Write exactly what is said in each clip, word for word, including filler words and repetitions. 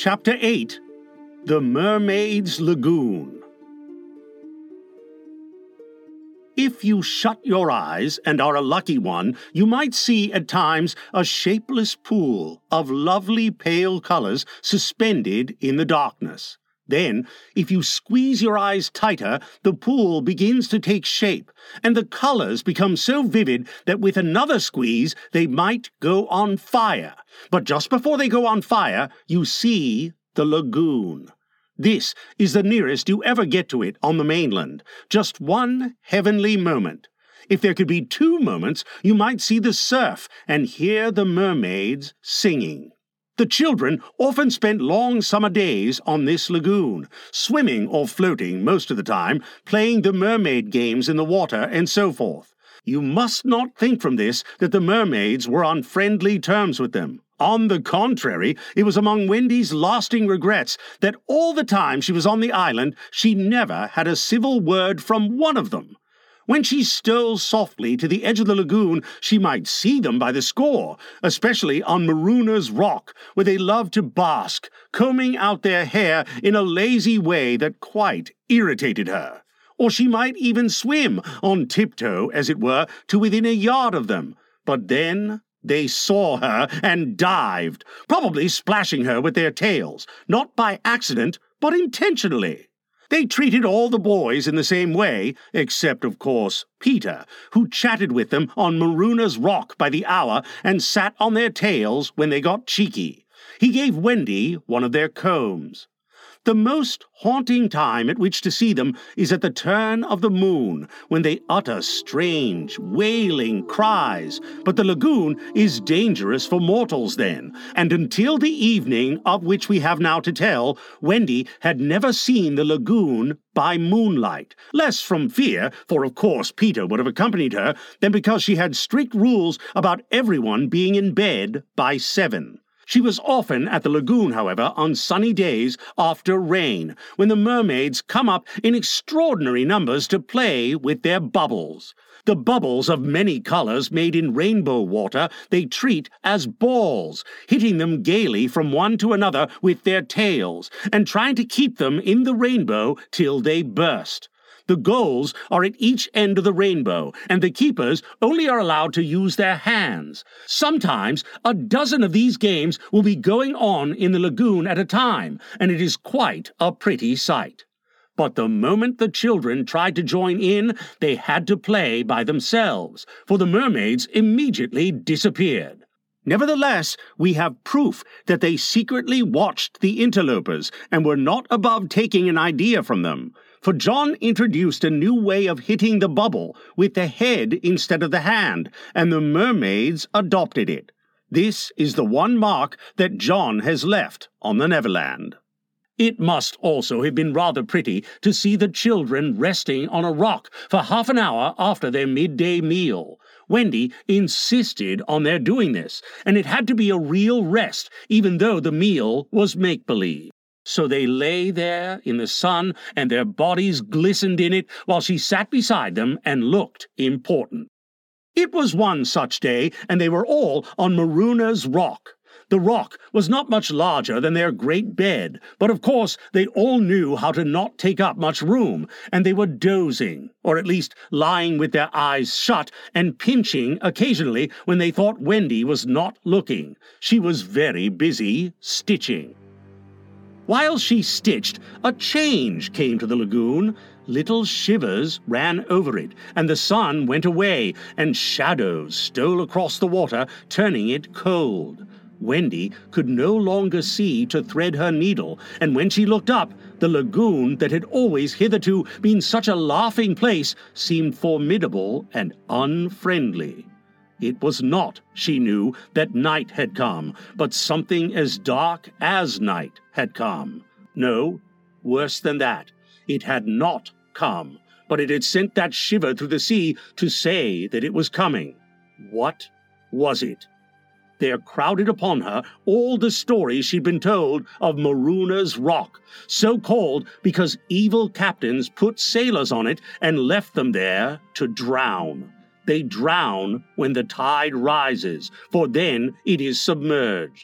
Chapter eight, The Mermaid's Lagoon. If you shut your eyes and are a lucky one, you might see at times a shapeless pool of lovely pale colors suspended in the darkness. Then, if you squeeze your eyes tighter, the pool begins to take shape, and the colors become so vivid that with another squeeze they might go on fire. But just before they go on fire, you see the lagoon. This is the nearest you ever get to it on the mainland, just one heavenly moment. If there could be two moments, you might see the surf and hear the mermaids singing. The children often spent long summer days on this lagoon, swimming or floating most of the time, playing the mermaid games in the water and so forth. You must not think from this that the mermaids were on friendly terms with them. On the contrary, it was among Wendy's lasting regrets that all the time she was on the island, she never had a civil word from one of them. When she stole softly to the edge of the lagoon, she might see them by the score, especially on Maroona's Rock, where they loved to bask, combing out their hair in a lazy way that quite irritated her. Or she might even swim, on tiptoe, as it were, to within a yard of them. But then they saw her and dived, probably splashing her with their tails, not by accident, but intentionally. They treated all the boys in the same way, except, of course, Peter, who chatted with them on Maroona's Rock by the hour and sat on their tails when they got cheeky. He gave Wendy one of their combs. The most haunting time at which to see them is at the turn of the moon, when they utter strange, wailing cries. But the lagoon is dangerous for mortals then, and until the evening of which we have now to tell, Wendy had never seen the lagoon by moonlight, less from fear, for of course Peter would have accompanied her, than because she had strict rules about everyone being in bed by seven. She was often at the lagoon, however, on sunny days after rain, when the mermaids come up in extraordinary numbers to play with their bubbles. The bubbles of many colors made in rainbow water they treat as balls, hitting them gaily from one to another with their tails, and trying to keep them in the rainbow till they burst. The goals are at each end of the rainbow, and the keepers only are allowed to use their hands. Sometimes a dozen of these games will be going on in the lagoon at a time, and it is quite a pretty sight. But the moment the children tried to join in, they had to play by themselves, for the mermaids immediately disappeared. Nevertheless, we have proof that they secretly watched the interlopers and were not above taking an idea from them. For John introduced a new way of hitting the bubble with the head instead of the hand, and the mermaids adopted it. This is the one mark that John has left on the Neverland. It must also have been rather pretty to see the children resting on a rock for half an hour after their midday meal. Wendy insisted on their doing this, and it had to be a real rest, even though the meal was make-believe. So they lay there in the sun, and their bodies glistened in it, while she sat beside them and looked important. It was one such day, and they were all on Maroona's Rock. The rock was not much larger than their great bed, but of course they all knew how to not take up much room, and they were dozing, or at least lying with their eyes shut and pinching occasionally when they thought Wendy was not looking. She was very busy stitching. While she stitched, a change came to the lagoon. Little shivers ran over it, and the sun went away, and shadows stole across the water, turning it cold. Wendy could no longer see to thread her needle, and when she looked up, the lagoon that had always hitherto been such a laughing place seemed formidable and unfriendly. It was not, she knew, that night had come, but something as dark as night had come. No, worse than that, it had not come, but it had sent that shiver through the sea to say that it was coming. What was it? There crowded upon her all the stories she'd been told of Maroona's Rock, so called because evil captains put sailors on it and left them there to drown. They drown when the tide rises, for then it is submerged.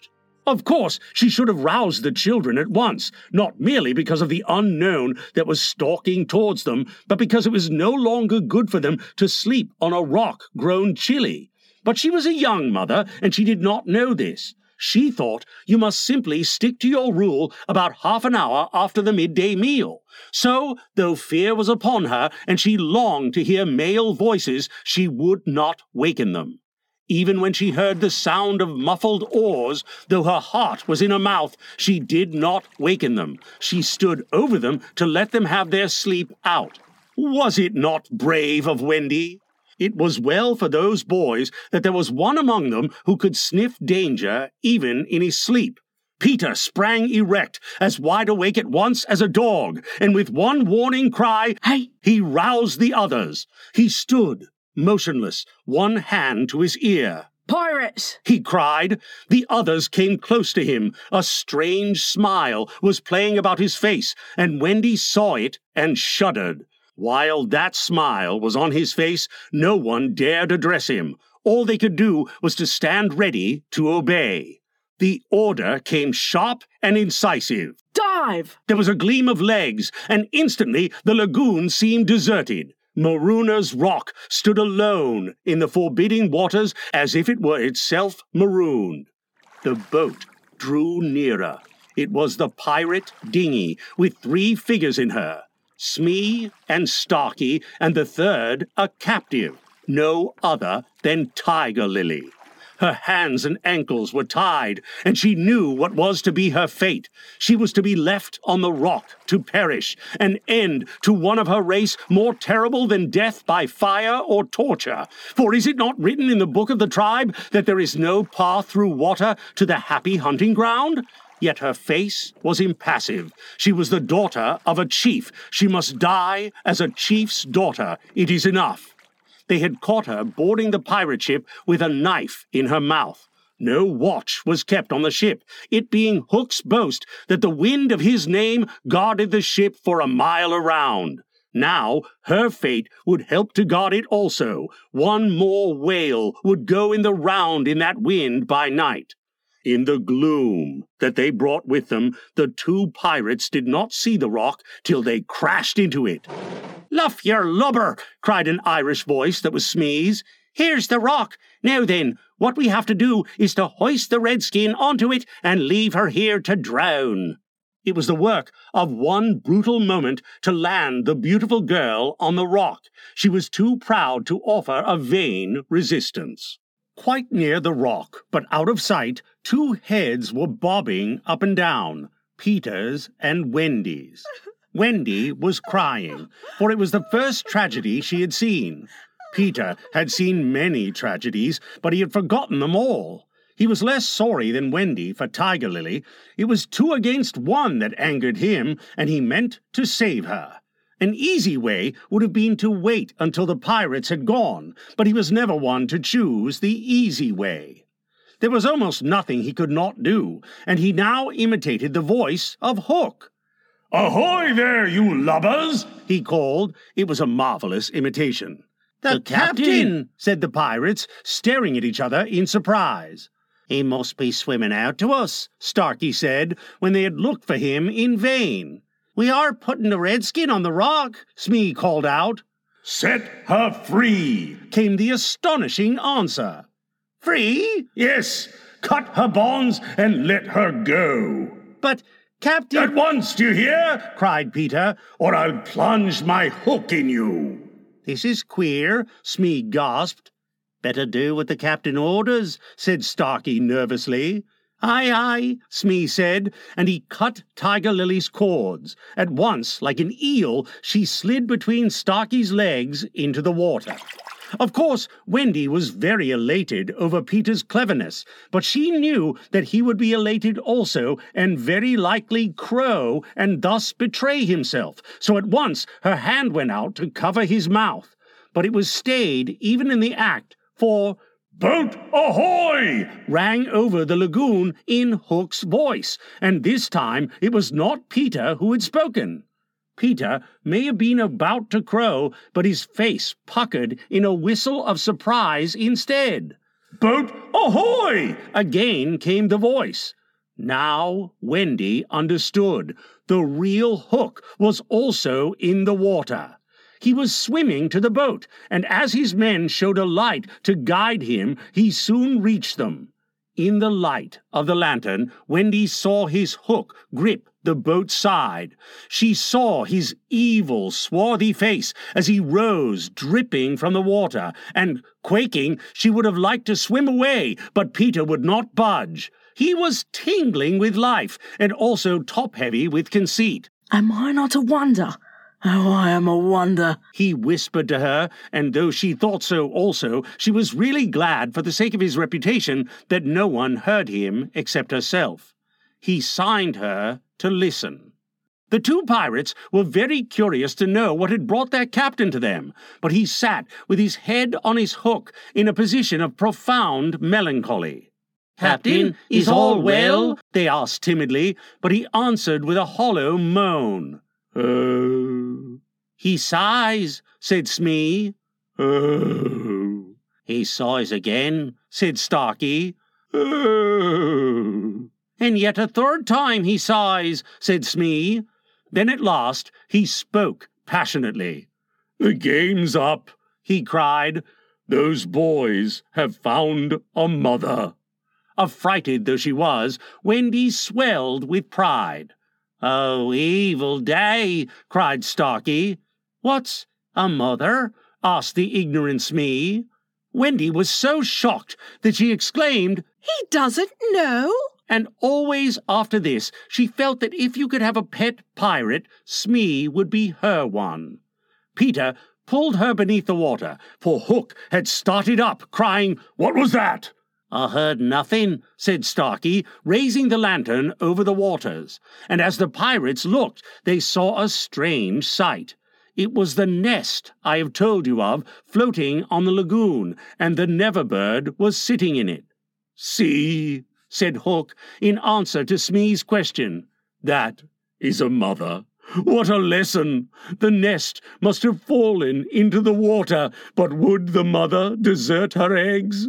Of course, she should have roused the children at once, not merely because of the unknown that was stalking towards them, but because it was no longer good for them to sleep on a rock grown chilly. But she was a young mother, and she did not know this. She thought you must simply stick to your rule about half an hour after the midday meal. So, though fear was upon her, and she longed to hear male voices, she would not waken them. Even when she heard the sound of muffled oars, though her heart was in her mouth, she did not waken them. She stood over them to let them have their sleep out. Was it not brave of Wendy? It was well for those boys that there was one among them who could sniff danger even in his sleep. Peter sprang erect, as wide awake at once as a dog, and with one warning cry, "Hey!" he roused the others. He stood motionless, one hand to his ear. "Pirates!" he cried. The others came close to him. A strange smile was playing about his face, and Wendy saw it and shuddered. While that smile was on his face, no one dared address him. All they could do was to stand ready to obey. The order came sharp and incisive. "Dive!" There was a gleam of legs, and instantly the lagoon seemed deserted. Maruna's Rock stood alone in the forbidding waters as if it were itself marooned. The boat drew nearer. It was the pirate dinghy with three figures in her, Smee and Starkey, and the third a captive, no other than Tiger Lily. Her hands and ankles were tied, and she knew what was to be her fate. She was to be left on the rock to perish, an end to one of her race more terrible than death by fire or torture. For is it not written in the book of the tribe that there is no path through water to the happy hunting ground? Yet her face was impassive. She was the daughter of a chief. She must die as a chief's daughter. It is enough. They had caught her boarding the pirate ship with a knife in her mouth. No watch was kept on the ship, it being Hook's boast that the wind of his name guarded the ship for a mile around. Now her fate would help to guard it also. One more whale would go in the round in that wind by night. In the gloom that they brought with them, the two pirates did not see the rock till they crashed into it. "Luff your lubber!" cried an Irish voice that was Smee's. "Here's the rock. Now then, what we have to do is to hoist the redskin onto it and leave her here to drown." It was the work of one brutal moment to land the beautiful girl on the rock. She was too proud to offer a vain resistance. Quite near the rock, but out of sight, two heads were bobbing up and down, Peter's and Wendy's. Wendy was crying, for it was the first tragedy she had seen. Peter had seen many tragedies, but he had forgotten them all. He was less sorry than Wendy for Tiger Lily. It was two against one that angered him, and he meant to save her. An easy way would have been to wait until the pirates had gone, but he was never one to choose the easy way. There was almost nothing he could not do, and he now imitated the voice of Hook. "Ahoy there, you lubbers!" he called. It was a marvelous imitation. "The, the captain!" captain, said the pirates, staring at each other in surprise. "He must be swimming out to us," Starkey said, when they had looked for him in vain. "We are putting the redskin on the rock," Smee called out. "Set her free," came the astonishing answer. "Free?" "Yes, cut her bonds and let her go." "But, Captain—" "At once, do you hear?" cried Peter, "or I'll plunge my hook in you." "This is queer," Smee gasped. "Better do what the captain orders," said Starkey nervously. "Aye, aye," Smee said, and he cut Tiger Lily's cords. At once, like an eel, she slid between Starkey's legs into the water. Of course, Wendy was very elated over Peter's cleverness, but she knew that he would be elated also, and very likely crow, and thus betray himself. So at once her hand went out to cover his mouth. But it was stayed even in the act, for "Boat ahoy!" rang over the lagoon in Hook's voice, and this time it was not Peter who had spoken. Peter may have been about to crow, but his face puckered in a whistle of surprise instead. "Boat ahoy!" again came the voice. Now Wendy understood. The real Hook was also in the water. He was swimming to the boat, and as his men showed a light to guide him, he soon reached them. In the light of the lantern, Wendy saw his hook grip the boat's side. She saw his evil, swarthy face as he rose, dripping from the water, and, quaking, she would have liked to swim away, but Peter would not budge. He was tingling with life, and also top-heavy with conceit. "Am I not a wonder? Oh, I am a wonder," he whispered to her, and though she thought so also, she was really glad, for the sake of his reputation, that no one heard him except herself. He signed her to listen. The two pirates were very curious to know what had brought their captain to them, but he sat with his head on his hook in a position of profound melancholy. "Captain, is all well?" they asked timidly, but he answered with a hollow moan. "Oh." "He sighs," said Smee. "Oh." "He sighs again," said Starkey. "Oh." "And yet a third time he sighs," said Smee. Then at last he spoke passionately. "The game's up," he cried. "Those boys have found a mother." Affrighted though she was, Wendy swelled with pride. "Oh, evil day!" cried Starkey. "What's a mother?" asked the ignorant Smee. Wendy was so shocked that she exclaimed, "He doesn't know?" And always after this she felt that if you could have a pet pirate, Smee would be her one. Peter pulled her beneath the water, for Hook had started up, crying, "What was that?" "I heard nothing," said Starkey, raising the lantern over the waters, and as the pirates looked, they saw a strange sight. It was the nest I have told you of, floating on the lagoon, and the Neverbird was sitting in it. "See," said Hook, in answer to Smee's question. "That is a mother. What a lesson! The nest must have fallen into the water, but would the mother desert her eggs?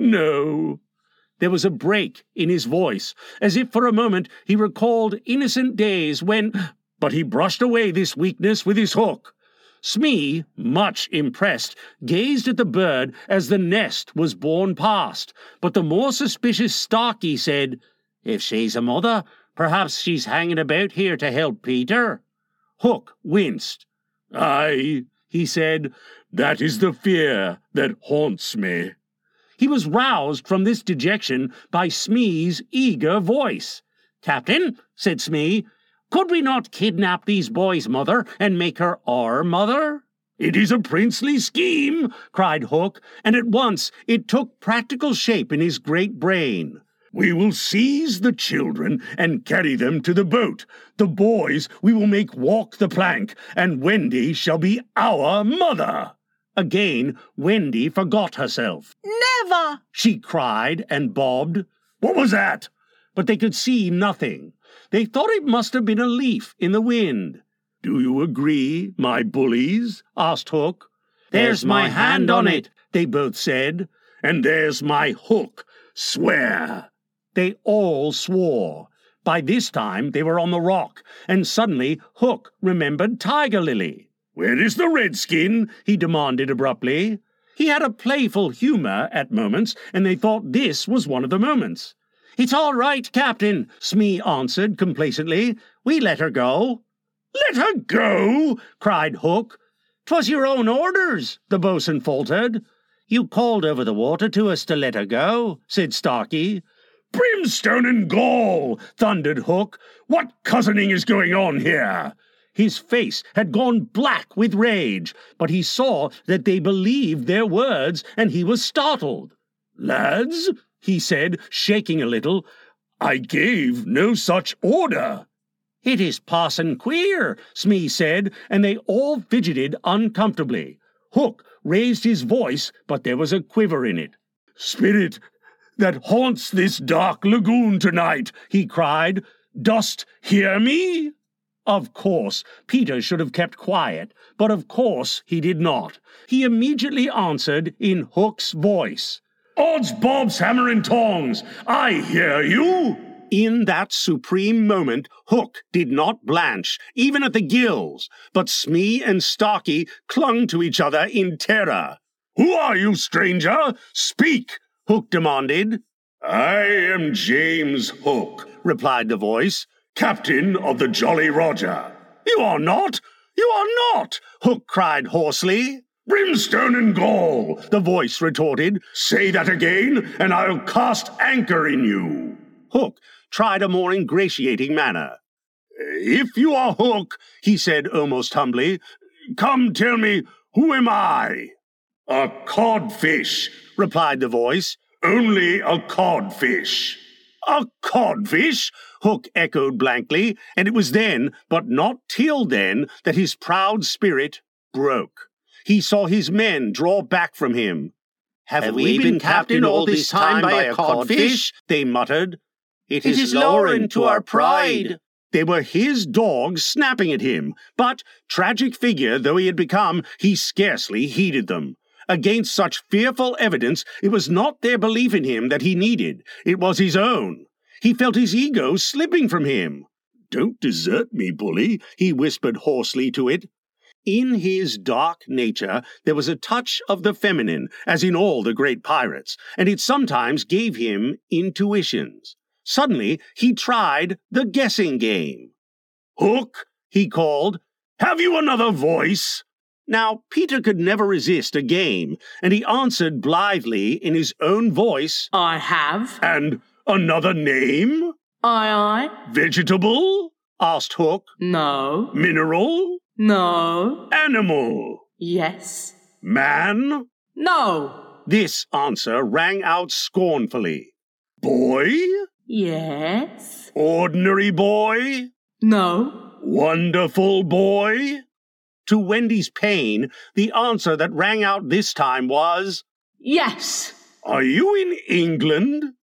No." There was a break in his voice, as if for a moment he recalled innocent days when... But he brushed away this weakness with his hook. Smee, much impressed, gazed at the bird as the nest was borne past, but the more suspicious Starkey said, "If she's a mother, perhaps she's hanging about here to help Peter." Hook winced. "Aye," he said, "that is the fear that haunts me." He was roused from this dejection by Smee's eager voice. "Captain," said Smee, "could we not kidnap these boys' mother and make her our mother?" "It is a princely scheme," cried Hook, and at once it took practical shape in his great brain. "We will seize the children and carry them to the boat. The boys we will make walk the plank, and Wendy shall be our mother." Again, Wendy forgot herself. "Never!" she cried and bobbed. "What was that?" But they could see nothing. They thought it must have been a leaf in the wind. "Do you agree, my bullies?" asked Hook. "There's my hand on it," they both said. "And there's my hook. Swear." They all swore. By this time they were on the rock, and suddenly Hook remembered Tiger Lily. "Where is the redskin?" he demanded abruptly. He had a playful humor at moments, and they thought this was one of the moments. "It's all right, Captain," Smee answered complacently. "We let her go." "Let her go?" cried Hook. "'Twas your own orders," the boatswain faltered. "You called over the water to us to let her go," said Starkey. "Brimstone and gall!" thundered Hook. "What cousining is going on here?" His face had gone black with rage, but he saw that they believed their words, and he was startled. "Lads," he said, shaking a little, "I gave no such order." "It is parson queer," Smee said, and they all fidgeted uncomfortably. Hook raised his voice, but there was a quiver in it. "Spirit that haunts this dark lagoon tonight," he cried, "dost hear me?" Of course, Peter should have kept quiet, but of course he did not. He immediately answered in Hook's voice. "Odds bobs, hammer and tongs, I hear you." In that supreme moment, Hook did not blanch, even at the gills, but Smee and Starkey clung to each other in terror. "Who are you, stranger? Speak!" Hook demanded. "I am James Hook," replied the voice, "captain of the Jolly Roger." "You are not! You are not!" Hook cried hoarsely. "Brimstone and gall," the voice retorted. "Say that again, and I'll cast anchor in you." Hook tried a more ingratiating manner. "If you are Hook," he said almost humbly, "come tell me, who am I?" "A codfish," replied the voice. "Only a codfish." "A codfish?" Hook echoed blankly, and it was then, but not till then, that his proud spirit broke. He saw his men draw back from him. "Have, Have we been captained all this time by a codfish?" they muttered. It is, it is lowering to our pride. They were his dogs snapping at him, but, tragic figure though he had become, he scarcely heeded them. Against such fearful evidence, it was not their belief in him that he needed. It was his own. He felt his ego slipping from him. "Don't desert me, bully," he whispered hoarsely to it. In his dark nature there was a touch of the feminine, as in all the great pirates, and it sometimes gave him intuitions. Suddenly he tried the guessing game. "Hook," he called, "have you another voice?" Now, Peter could never resist a game, and he answered blithely in his own voice, I have. "And another name?" Aye, aye. "Vegetable?" asked Hook. No. "Mineral?" No. "Animal?" Yes. "Man?" No. This answer rang out scornfully. "Boy?" Yes. "Ordinary boy?" No. "Wonderful boy?" To Wendy's pain, the answer that rang out this time was, Yes. "Are you in England?"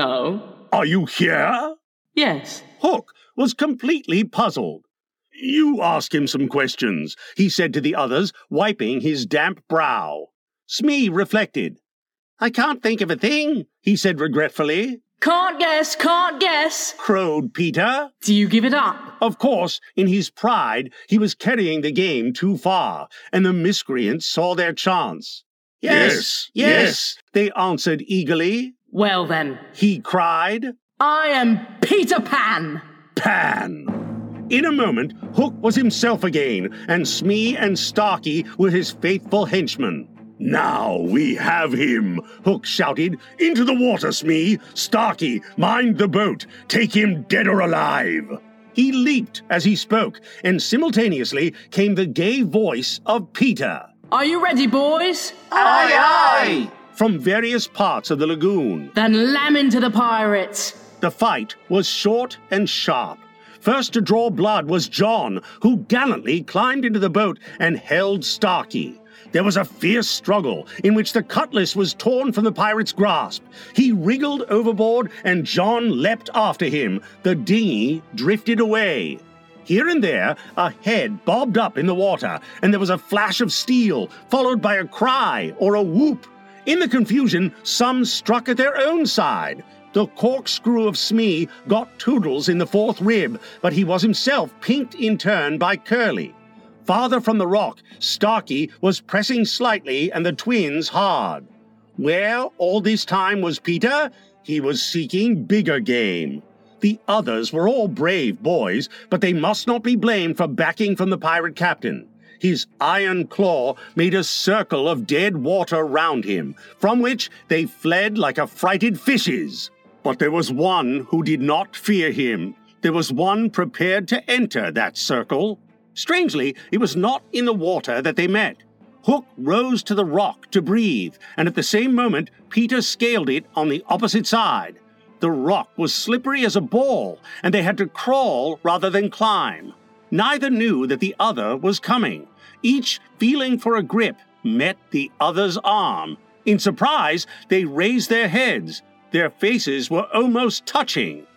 No. "Are you here?" Yes. Hook was completely puzzled. "You ask him some questions," he said to the others, wiping his damp brow. Smee reflected. "I can't think of a thing," he said regretfully. Can't guess, can't guess, crowed Peter. Do you give it up? Of course, in his pride, he was carrying the game too far, and the miscreants saw their chance. "Yes, yes," yes, they answered eagerly. Well then, he cried, I am Peter Pan! Pan! In a moment, Hook was himself again, and Smee and Starkey were his faithful henchmen. "Now we have him!" Hook shouted. "Into the water, Smee! Starkey, mind the boat! Take him dead or alive!" He leaped as he spoke, and simultaneously came the gay voice of Peter. Are you ready, boys? Aye, aye! From various parts of the lagoon. Then lam into the pirates! The fight was short and sharp. First to draw blood was John, who gallantly climbed into the boat and held Starkey. There was a fierce struggle in which the cutlass was torn from the pirate's grasp. He wriggled overboard and John leapt after him. The dinghy drifted away. Here and there, a head bobbed up in the water, and there was a flash of steel, followed by a cry or a whoop. In the confusion, some struck at their own side. The corkscrew of Smee got Toodles in the fourth rib, but he was himself pinked in turn by Curly. Farther from the rock, Starkey was pressing slightly and the twins hard. Where all this time was Peter? He was seeking bigger game. The others were all brave boys, but they must not be blamed for backing from the pirate captain. His iron claw made a circle of dead water round him, from which they fled like affrighted fishes. But there was one who did not fear him. There was one prepared to enter that circle. Strangely, it was not in the water that they met. Hook rose to the rock to breathe, and at the same moment Peter scaled it on the opposite side. The rock was slippery as a ball, and they had to crawl rather than climb. Neither knew that the other was coming. Each, feeling for a grip, met the other's arm. In surprise, they raised their heads. Their faces were almost touching.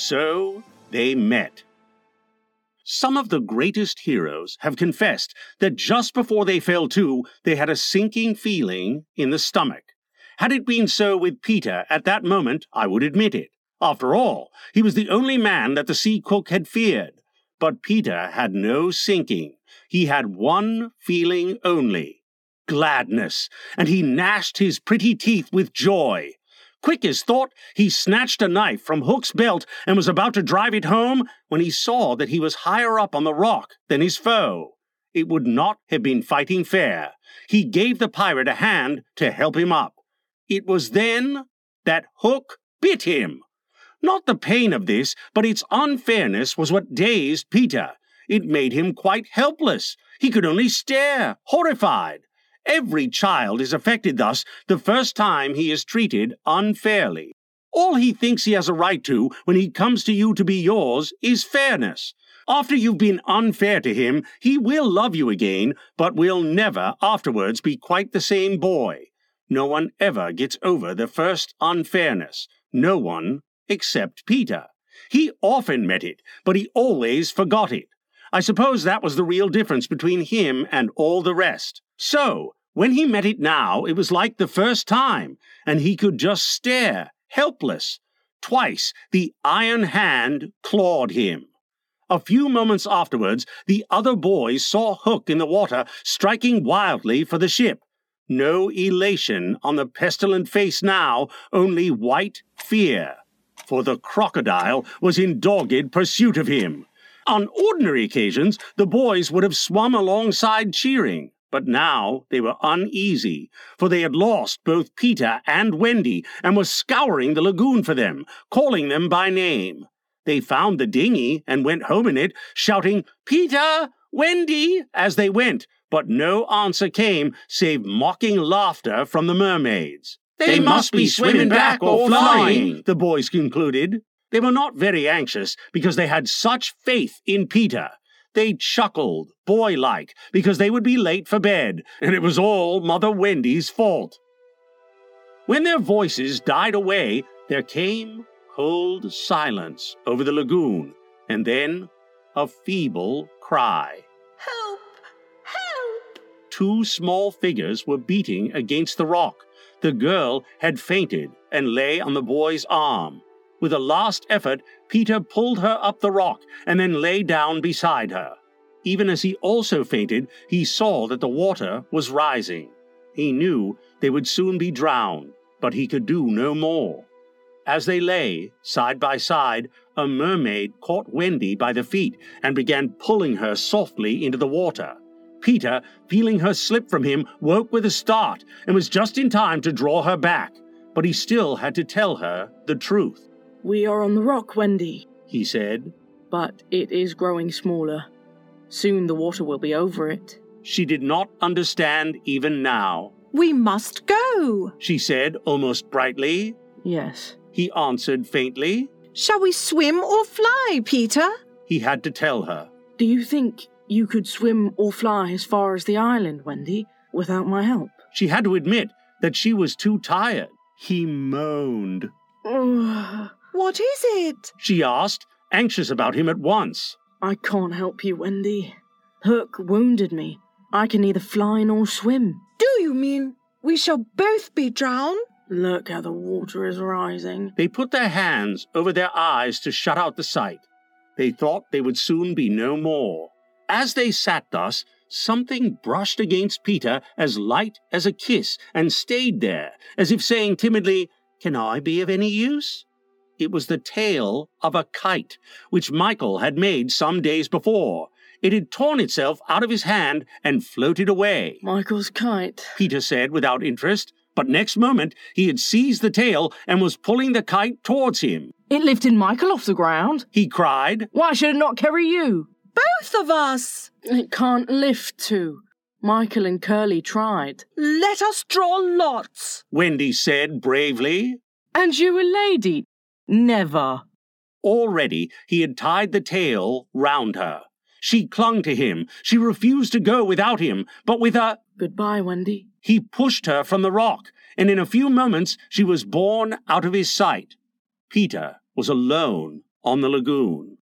So they met. Some of the greatest heroes have confessed that just before they fell to, they had a sinking feeling in the stomach. Had it been so with Peter at that moment, I would admit it. After all, he was the only man that the sea cook had feared. But Peter had no sinking. He had one feeling only, gladness, and he gnashed his pretty teeth with joy. Quick as thought, he snatched a knife from Hook's belt and was about to drive it home when he saw that he was higher up on the rock than his foe. It would not have been fighting fair. He gave the pirate a hand to help him up. It was then that Hook bit him. Not the pain of this, but its unfairness was what dazed Peter. It made him quite helpless. He could only stare, horrified. Every child is affected thus the first time he is treated unfairly. All he thinks he has a right to when he comes to you to be yours is fairness. After you've been unfair to him, he will love you again, but will never afterwards be quite the same boy. No one ever gets over the first unfairness. No one except Peter. He often met it, but he always forgot it. I suppose that was the real difference between him and all the rest. So, when he met it now, it was like the first time, and he could just stare, helpless. Twice the iron hand clawed him. A few moments afterwards, the other boys saw Hook in the water striking wildly for the ship. No elation on the pestilent face now, only white fear. For the crocodile was in dogged pursuit of him. On ordinary occasions, the boys would have swum alongside cheering, but now they were uneasy, for they had lost both Peter and Wendy, and were scouring the lagoon for them, calling them by name. They found the dinghy and went home in it, shouting, "Peter! Wendy!" as they went, but no answer came save mocking laughter from the mermaids. They must be swimming back or flying, the boys concluded. They were not very anxious because they had such faith in Peter. They chuckled, boy-like, because they would be late for bed, and it was all Mother Wendy's fault. When their voices died away, there came cold silence over the lagoon, and then a feeble cry. Help! Help! Two small figures were beating against the rock. The girl had fainted and lay on the boy's arm. With a last effort, Peter pulled her up the rock and then lay down beside her. Even as he also fainted, he saw that the water was rising. He knew they would soon be drowned, but he could do no more. As they lay, side by side, a mermaid caught Wendy by the feet and began pulling her softly into the water. Peter, feeling her slip from him, woke with a start and was just in time to draw her back. But he still had to tell her the truth. "We are on the rock, Wendy," he said. "but it is growing smaller. Soon the water will be over it." She did not understand even now. We must go, she said almost brightly. "Yes." He answered faintly. Shall we swim or fly, Peter? He had to tell her. "Do you think you could swim or fly as far as the island, Wendy, without my help?" She had to admit that she was too tired. He moaned. What is it? She asked, anxious about him at once. "I can't help you, Wendy. Hook wounded me. I can neither fly nor swim." Do you mean we shall both be drowned? Look how the water is rising. They put their hands over their eyes to shut out the sight. They thought they would soon be no more. As they sat thus, something brushed against Peter as light as a kiss and stayed there, as if saying timidly, "Can I be of any use?" It was the tail of a kite, which Michael had made some days before. It had torn itself out of his hand and floated away. "Michael's kite," Peter said without interest, but next moment he had seized the tail and was pulling the kite towards him. "It lifted Michael off the ground," he cried. "Why should it not carry you?" Both of us! "It can't lift two. Michael and Curly tried." Let us draw lots, Wendy said bravely. "And you a lady? Never." Already he had tied the tail round her. She clung to him. She refused to go without him, but with a "Goodbye, Wendy." he pushed her from the rock, and in a few moments she was borne out of his sight. Peter was alone on the lagoon.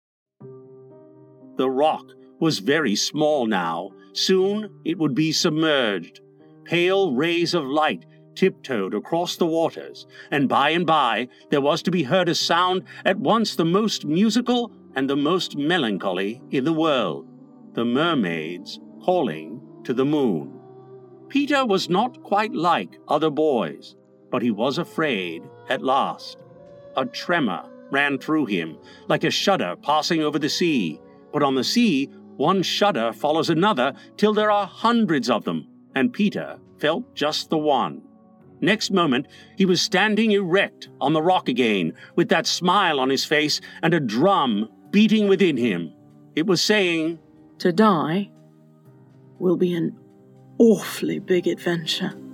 The rock was very small now. Soon it would be submerged. Pale rays of light tiptoed across the waters, and by and by there was to be heard a sound at once the most musical and the most melancholy in the world, the mermaids calling to the moon. Peter was not quite like other boys, but he was afraid at last. A tremor ran through him, like a shudder passing over the sea. But on the sea, one shudder follows another till there are hundreds of them, and Peter felt just the one. Next moment, he was standing erect on the rock again, with that smile on his face and a drum beating within him. It was saying, To die will be an awfully big adventure.